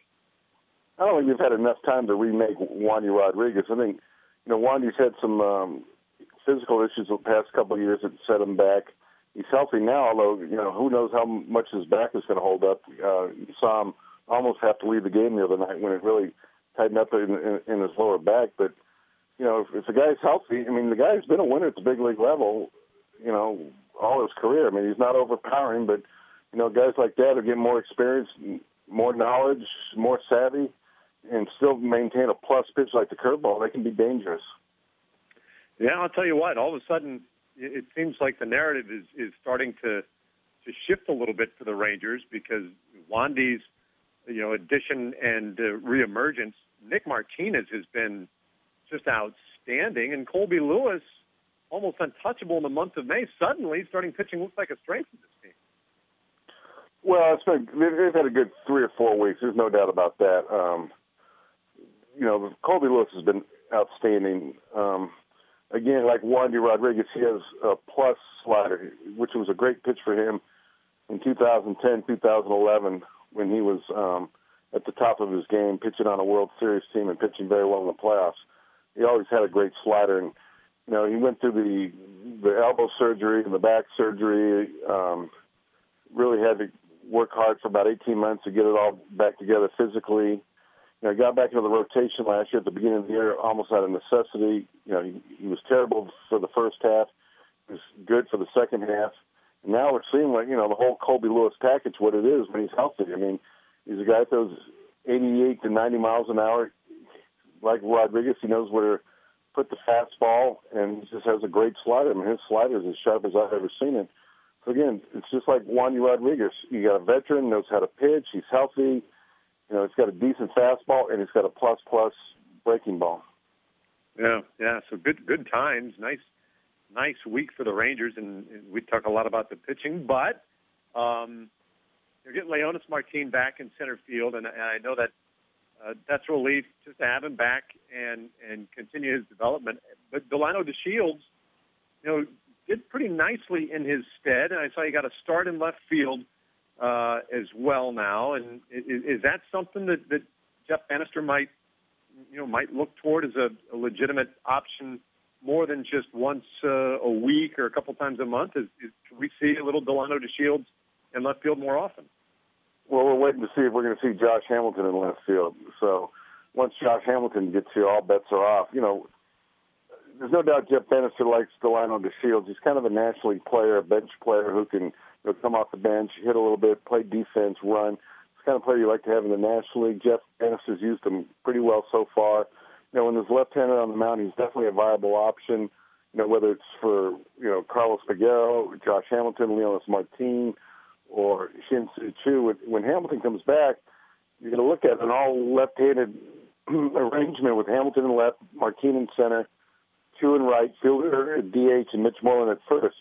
I don't think we've had enough time to remake Wandy Rodriguez. I think. You know, Wandy's had some um, physical issues the past couple of years that set him back. He's healthy now, although, you know, who knows how much his back is going to hold up. Uh, you saw him almost have to leave the game the other night when it really tightened up in, in, in his lower back. But, you know, if, if the guy's healthy, I mean, the guy's been a winner at the big league level, you know, all his career. I mean, he's not overpowering, but, you know, guys like that are getting more experience, more knowledge, more savvy, and still maintain a plus pitch like the curveball. They can be dangerous. Yeah, I'll tell you what, all of a sudden it seems like the narrative is, is starting to to shift a little bit for the Rangers because Wandy's, you know, addition and uh, reemergence, Nick Martinez has been just outstanding, and Colby Lewis, almost untouchable in the month of May, suddenly starting pitching looks like a strength of this team. Well, it's been, they've had a good three or four weeks. There's no doubt about that. Um, you know, Colby Lewis has been outstanding. Um, again, like Wandy Rodriguez, he has a plus slider, which was a great pitch for him in two thousand ten, two thousand eleven, when he was um, at the top of his game, pitching on a World Series team and pitching very well in the playoffs. He always had a great slider, and you know, he went through the the elbow surgery and the back surgery. Um, really had to work hard for about eighteen months to get it all back together physically. You know, he got back into the rotation last year at the beginning of the year, almost out of necessity. You know, he, he was terrible for the first half. He was good for the second half. And now we're seeing, like, you know, the whole Colby Lewis package, what it is when he's healthy. I mean, he's a guy that throws eighty-eight to ninety miles an hour. Like Rodriguez, he knows where put the fastball, and he just has a great slider. I mean, his slider is as sharp as I've ever seen it. So, again, it's just like Juan Rodriguez. You got a veteran, knows how to pitch, he's healthy, you know, he's got a decent fastball, and he's got a plus-plus breaking ball. Yeah, yeah, so good good times. Nice nice week for the Rangers, and, and we talk a lot about the pitching, but um, you're getting Leonys Martin back in center field, and, and I know that uh, that's a relief just to have him back and, and continue his development. But Delano DeShields, you know, did pretty nicely in his stead, and I saw he got a start in left field uh, as well now. And is, is that something that, that Jeff Bannister might, you know, might look toward as a, a legitimate option more than just once uh, a week or a couple times a month? Is, is, can we see a little Delano DeShields in left field more often? Well, we're waiting to see if we're going to see Josh Hamilton in left field. So once Josh Hamilton gets here, all bets are off. You know, there's no doubt Jeff Bannister likes Delano DeShields. He's kind of a National League player, a bench player who can, you know, come off the bench, hit a little bit, play defense, run. It's the kind of player you like to have in the National League. Jeff Bannister's used him pretty well so far. You know, when there's left-handed on the mound, he's definitely a viable option. You know, whether it's for, you know, Carlos Figueroa, Josh Hamilton, Leonys Martin, or Shin-Soo Choo. When Hamilton comes back, you're going to look at an all left-handed arrangement with Hamilton in left, Martin in center, Choo in right, fielder at D H, and Mitch Moreland at first.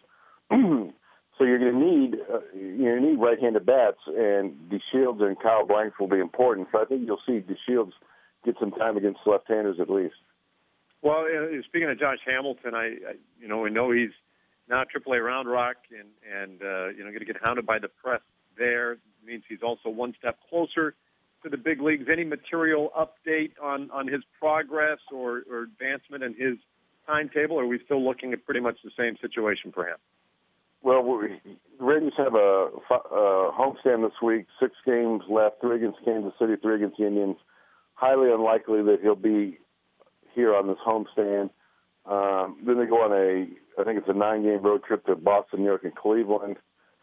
So you're going to need uh, you're going to need right-handed bats, and DeShields and Kyle Blanks will be important. So I think you'll see DeShields get some time against left-handers at least. Well, uh, speaking of Josh Hamilton, I, I you know we know he's now triple A Round Rock, and and uh, you know going to get hounded by the press there. It means he's also one step closer to the big leagues. Any material update on, on his progress or, or advancement in his timetable, or are we still looking at pretty much the same situation for him? Well, we, the Rangers have a, a homestand this week, six games left, three against Kansas City, three against the Indians. Highly unlikely that he'll be here on this homestand. Um, then they go on a, I think it's a nine-game road trip to Boston, New York, and Cleveland.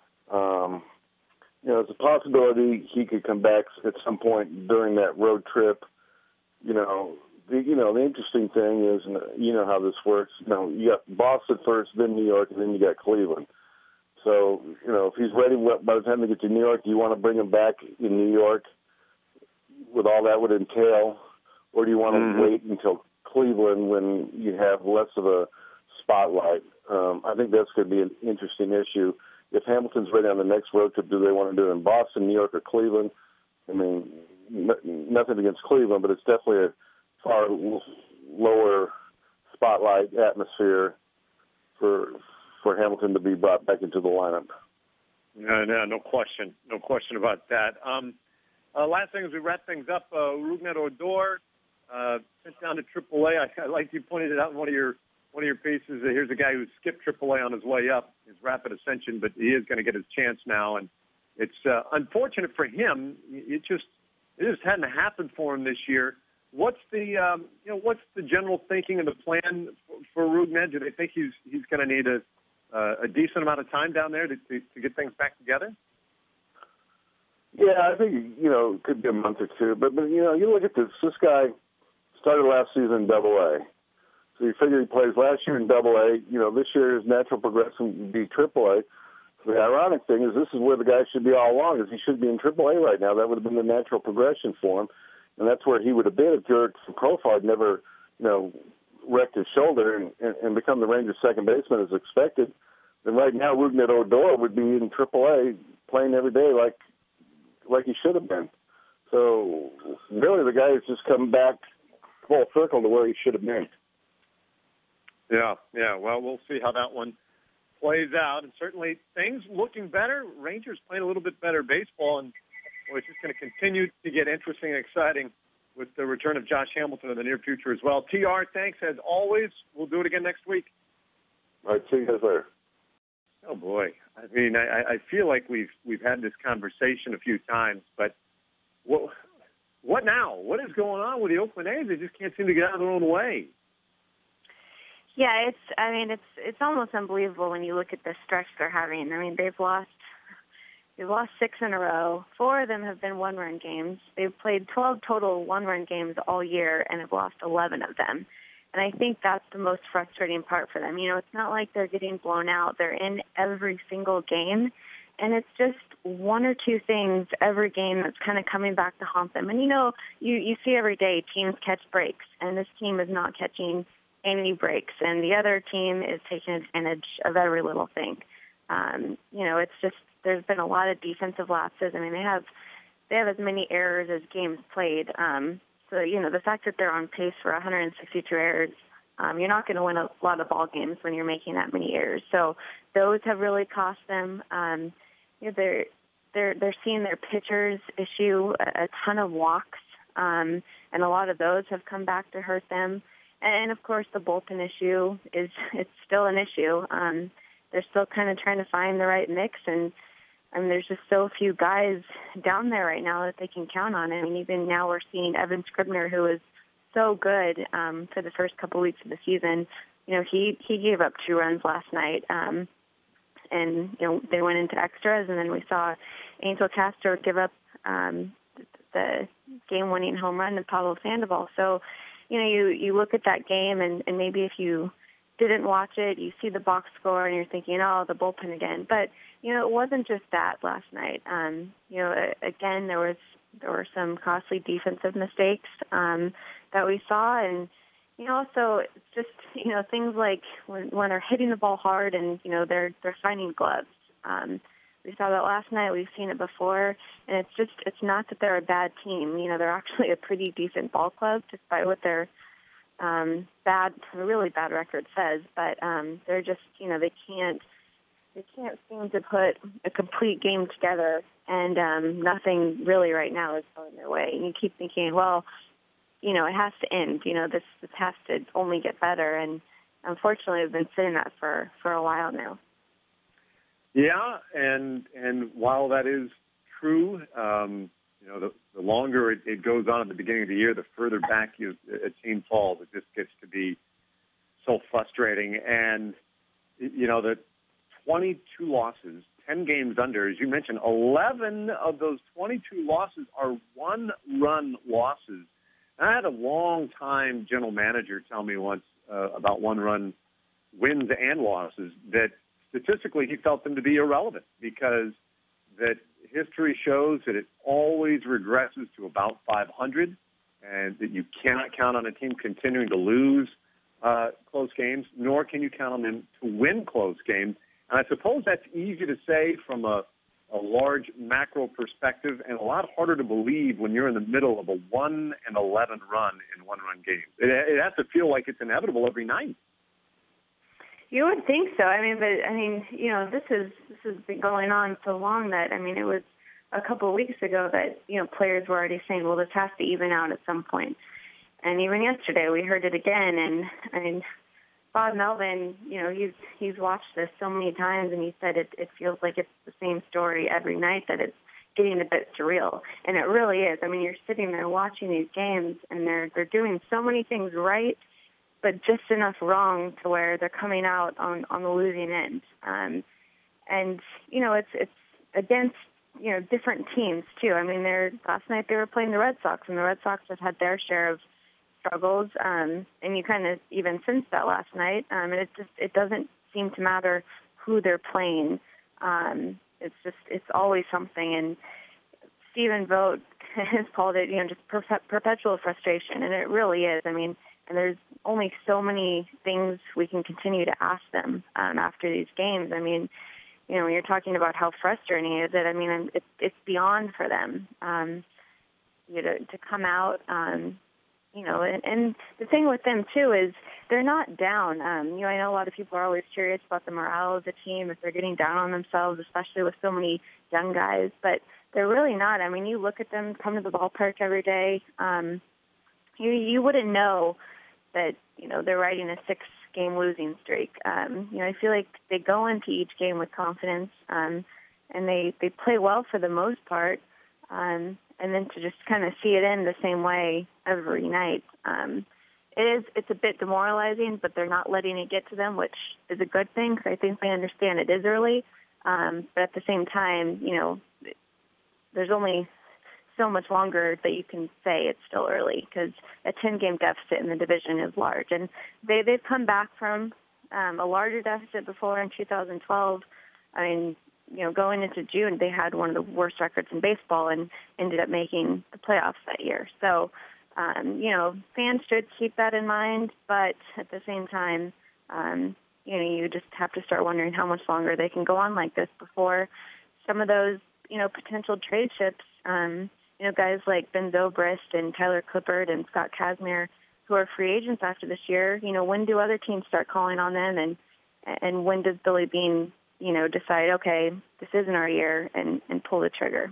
Um, you know, it's a possibility he could come back at some point during that road trip. You know, the, you know, the interesting thing is, and you know how this works. You know, you got Boston first, then New York, and then you got Cleveland. So, you know, if he's ready by the time they get to New York, do you want to bring him back in New York with all that would entail, or do you want mm-hmm. to wait until Cleveland when you have less of a spotlight? Um, I think that's going to be an interesting issue. If Hamilton's ready on the next road trip, do they want to do it in Boston, New York, or Cleveland? I mean, n- nothing against Cleveland, but it's definitely a far l- lower spotlight atmosphere for for Hamilton to be brought back into the lineup. No, no, no question. No question about that. Um, uh, last thing as we wrap things up, uh, Rougned Odor uh, sent down to triple A. I, I like you pointed it out in one of your one of your pieces. Uh, here's a guy who skipped triple A on his way up, his rapid ascension, but he is going to get his chance now. And it's uh, unfortunate for him. It just it just hadn't happened for him this year. What's the um, you know what's the general thinking and the plan for, for Rougned? Do they think he's he's going to need a uh, a decent amount of time down there to, to to get things back together? Yeah, I think you know it could be a month or two. But but you know you look at this. This guy started last season in Double A. So you figure he plays last year in Double A. You know, this year his natural progression would be Triple A. So the ironic thing is this is where the guy should be all along, is he should be in Triple A right now. That would have been the natural progression for him. And that's where he would have been if Jurickson Profar never, you know, wrecked his shoulder and, and, and become the Rangers' second baseman as expected. Then right now Rougned Odor would be in Triple A playing every day like like he should have been. So really the guy has just come back full circle to where he should have been. Yeah, yeah. Well, we'll see how that one plays out. And certainly things looking better. Rangers playing a little bit better baseball. And boy, it's just going to continue to get interesting and exciting with the return of Josh Hamilton in the near future as well. T R, thanks as always. We'll do it again next week. All right, see you guys later. Oh, boy. I mean, I, I feel like we've we've had this conversation a few times, but what, what now? What is going on with the Oakland A's? They just can't seem to get out of their own way. Yeah, it's. I mean, it's it's almost unbelievable when you look at the stretch they're having. I mean, they've lost they've lost six in a row. Four of them have been one-run games. They've played twelve total one-run games all year and have lost eleven of them. And And I think that's the most frustrating part for them. You know, it's not like they're getting blown out. They're in every single game. And it's just one or two things every game that's kind of coming back to haunt them. And, you know, you, you see every day teams catch breaks, and this team is not catching any breaks. And the other team is taking advantage of every little thing. Um, you know, it's just there's been a lot of defensive lapses. I mean, they have they have as many errors as games played. Um, so, you know, the fact that they're on pace for one hundred sixty-two errors, um, you're not going to win a lot of ball games when you're making that many errors. So those have really cost them. Um, you know, they're they're they're seeing their pitchers issue a, a ton of walks, um, and a lot of those have come back to hurt them. And of course, the bullpen issue is it's still an issue. Um, they're still kind of trying to find the right mix, and I mean, there's just so few guys down there right now that they can count on. I mean, even now we're seeing Evan Scribner, who is so good um, for the first couple weeks of the season. You know, he he gave up two runs last night, um, and you know they went into extras, and then we saw Angel Castro give up um, the game-winning home run to Pablo Sandoval. So, you know, you you look at that game, and, and maybe if you didn't watch it, you see the box score, and you're thinking, oh, the bullpen again. But you know, it wasn't just that last night. Um, you know, again, there was there were some costly defensive mistakes um, that we saw, and you know, also it's just you know things like when when they're hitting the ball hard, and you know they're they're finding gloves. Um, we saw that last night. We've seen it before, and it's just it's not that they're a bad team. You know, they're actually a pretty decent ball club, despite what their um, bad, really bad record says. But um, they're just you know they can't. They can't seem to put a complete game together, and um, nothing really right now is going their way. And you keep thinking, well, you know, it has to end. You know, this this has to only get better. And unfortunately, we've been saying that for, for a while now. Yeah, and and while that is true, um, you know, the, the longer it, it goes on at the beginning of the year, the further back you, a team falls. It just gets to be so frustrating. And, you know, the twenty-two losses, ten games under, as you mentioned, eleven of those twenty-two losses are one-run losses. And I had a long-time general manager tell me once uh, about one-run wins and losses that statistically he felt them to be irrelevant because that history shows that it always regresses to about five hundred and that you cannot count on a team continuing to lose uh, close games, nor can you count on them to win close games. And I suppose that's easy to say from a, a large macro perspective and a lot harder to believe when you're in the middle of a one and eleven run in one-run games. It, it has to feel like it's inevitable every night. You would think so. I mean, but I mean, you know, this is this has been going on so long that I mean, it was a couple of weeks ago that you know players were already saying, well, this has to even out at some point. And even yesterday, we heard it again. And I mean, Bob Melvin, you know, he's he's watched this so many times, and he said it, it feels like it's the same story every night, that it's getting a bit surreal. And it really is. I mean, you're sitting there watching these games, and they're they're doing so many things right, but just enough wrong to where they're coming out on, on the losing end. Um, and, you know, it's it's against, you know, different teams, too. I mean, they're last night they were playing the Red Sox, and the Red Sox have had their share of struggles, um, and you kind of even sensed that last night. Um, and it just it doesn't seem to matter who they're playing. Um, it's just it's always something. And Stephen Vogt has called it, you know, just per- perpetual frustration, and it really is. I mean, and there's only so many things we can continue to ask them um, after these games. I mean, you know, when you're talking about how frustrating is it, I mean, it, it's beyond for them. Um, you know, to come out. Um, You know, and, and the thing with them, too, is they're not down. Um, you know, I know a lot of people are always curious about the morale of the team, if they're getting down on themselves, especially with so many young guys. But they're really not. I mean, you look at them come to the ballpark every day, um, you, you wouldn't know that, you know, they're riding a six-game losing streak. Um, you know, I feel like they go into each game with confidence, um, and they, they play well for the most part. Um, and then to just kind of see it end the same way every night, um, it is, it's a bit demoralizing, but they're not letting it get to them, which is a good thing, because I think they understand it is early. Um, but at the same time, you know, there's only so much longer that you can say it's still early, because a ten-game deficit in the division is large. And they, they've come back from um, a larger deficit before in two thousand twelve. I mean, you know, going into June, they had one of the worst records in baseball and ended up making the playoffs that year. So, um, you know, fans should keep that in mind, but at the same time, um, you know, you just have to start wondering how much longer they can go on like this before some of those, you know, potential trade ships, um, you know, guys like Ben Zobrist and Tyler Clippard and Scott Kazmir, who are free agents after this year. You know, when do other teams start calling on them, and and when does Billy Beane, you know, decide, okay, this isn't our year, and, and pull the trigger?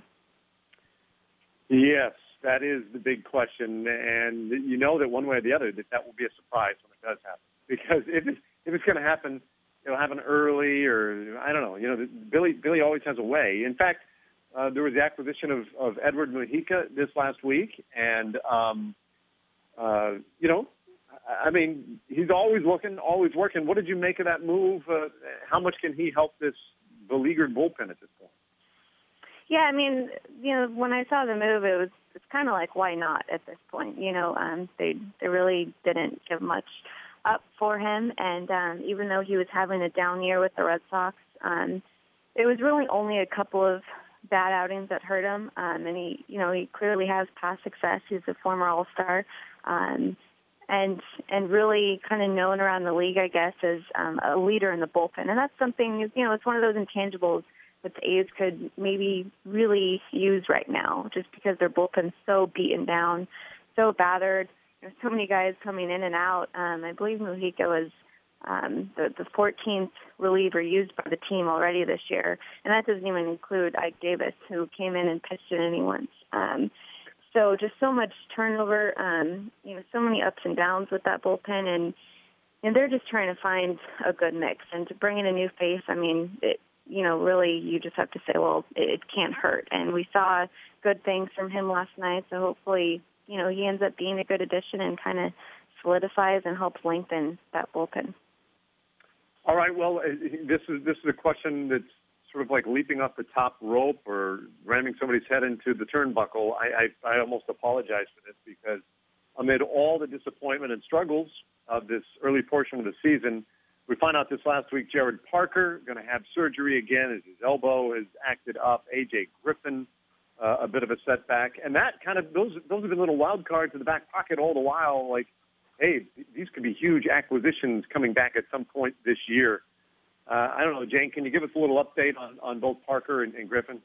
Yes, that is the big question, and you know that one way or the other that that will be a surprise when it does happen. Because if it's, if it's going to happen, it'll happen early, or I don't know. You know, Billy Billy always has a way. In fact, uh, there was the acquisition of, of Edward Mujica this last week, and um, uh, you know, I mean, he's always looking, always working. What did you make of that move? Uh, how much can he help this beleaguered bullpen at this point? Yeah, I mean, you know, when I saw the move, it was it's kind of like, why not at this point? You know, um, they they really didn't give much up for him, and um, even though he was having a down year with the Red Sox, um, it was really only a couple of bad outings that hurt him, um, and he, you know, he clearly has past success. He's a former All-Star, um, and and really kind of known around the league, I guess, as um, a leader in the bullpen, and that's something, you know, it's one of those intangibles that the A's could maybe really use right now, just because their bullpen's so beaten down, so battered. There's so many guys coming in and out. Um, I believe Mujica was um, the, the fourteenth reliever used by the team already this year, and that doesn't even include Ike Davis, who came in and pitched an inning once. Um, so just so much turnover, um, you know, so many ups and downs with that bullpen, and and they're just trying to find a good mix. And to bring in a new face, I mean, it, you know, really you just have to say, well, it, it can't hurt. And we saw good things from him last night, so hopefully, you know, he ends up being a good addition and kind of solidifies and helps lengthen that bullpen. All right. Well, this is this is a question that's sort of like leaping off the top rope or ramming somebody's head into the turnbuckle. I, I, I almost apologize for this, because amid all the disappointment and struggles of this early portion of the season, we found out this last week Jared Parker going to have surgery again as his elbow has acted up. A J Griffin, Uh, a bit of a setback, and that kind of those those have been little wild cards in the back pocket all the while. Like, hey, these could be huge acquisitions coming back at some point this year. Uh, I don't know, Jane, can you give us a little update on, on both Parker and, and Griffin?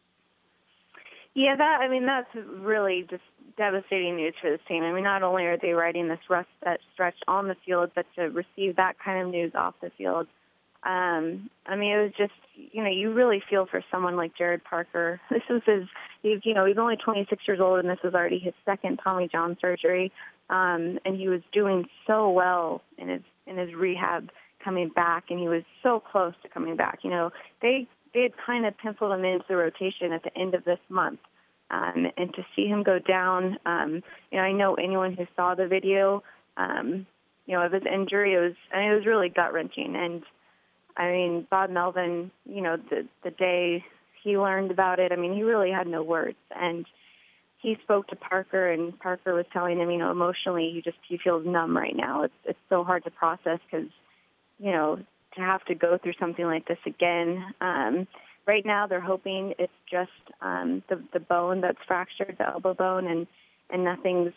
Yeah, that I mean that's really just devastating news for this team. I mean, not only are they riding this rust that stretch on the field, but to receive that kind of news off the field. Um, I mean, it was just, you know, you really feel for someone like Jared Parker. This was his, he's, you know, he's only twenty-six years old, and this was already his second Tommy John surgery. Um, and he was doing so well in his in his rehab coming back, and he was so close to coming back. You know, they they had kind of penciled him into the rotation at the end of this month. Um, and to see him go down, um, you know, I know anyone who saw the video, um, you know, of his injury, it was, I mean, it was really gut wrenching. And I mean, Bob Melvin, you know, the the day he learned about it, I mean, he really had no words. And he spoke to Parker, and Parker was telling him, you know, emotionally, he just he feels numb right now. It's it's so hard to process because, you know, to have to go through something like this again. Um, right now, they're hoping it's just um, the the bone that's fractured, the elbow bone, and and nothing's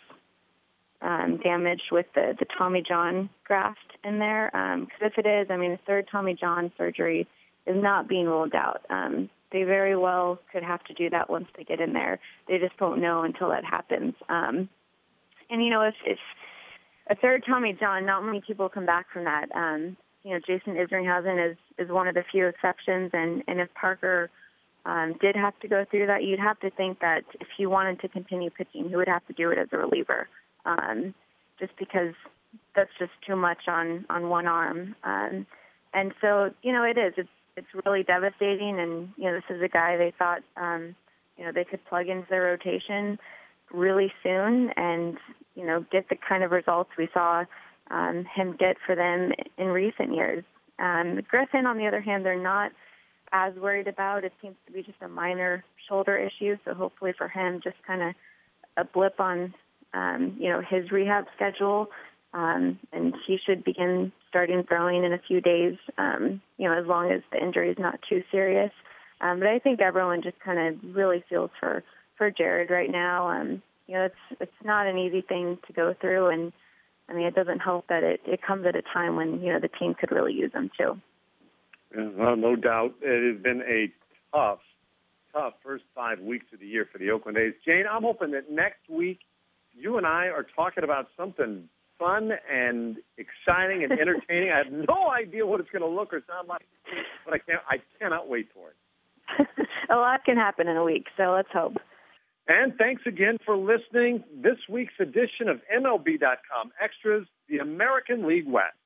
Um, damaged with the, the Tommy John graft in there. Because um, if it is, I mean, a third Tommy John surgery is not being ruled out. Um, they very well could have to do that once they get in there. They just don't know until that happens. Um, and, you know, if, if a third Tommy John, not many people come back from that. Um, you know, Jason Isringhausen is, is one of the few exceptions. And, and if Parker um, did have to go through that, you'd have to think that if he wanted to continue pitching, he would have to do it as a reliever. Um, just because that's just too much on, on one arm. Um, and so, you know, it is. It's it's really devastating. And, you know, this is a guy they thought, um, you know, they could plug into their rotation really soon and, you know, get the kind of results we saw um, him get for them in recent years. Um, Griffin, on the other hand, they're not as worried about. It seems to be just a minor shoulder issue. So hopefully for him, just kind of a blip on, um, you know, his rehab schedule, um, and he should begin starting throwing in a few days, um, you know, as long as the injury is not too serious. Um, but I think everyone just kind of really feels for, for Jared right now. Um, you know, it's it's not an easy thing to go through, and I mean, it doesn't help that it, it comes at a time when, you know, the team could really use him too. Yeah, well, no doubt. It has been a tough, tough first five weeks of the year for the Oakland A's. Jane, I'm hoping that next week you and I are talking about something fun and exciting and entertaining. I have no idea what it's going to look or sound like, but I can't. I cannot wait for it. A lot can happen in a week, so let's hope. And thanks again for listening. This week's edition of M L B dot com Extras, the American League West.